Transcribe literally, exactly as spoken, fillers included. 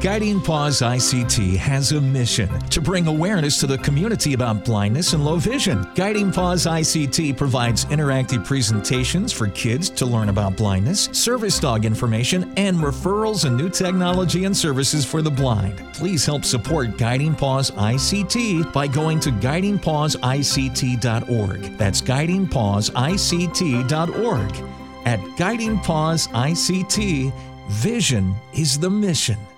Guiding Paws I C T has a mission to bring awareness to the community about blindness and low vision. Guiding Paws I C T provides interactive presentations for kids to learn about blindness, service dog information, and referrals and new technology and services for the blind. Please help support Guiding Paws I C T by going to guiding paws I C T dot org. That's guiding paws I C T dot org. At Guiding Paws I C T, vision is the mission.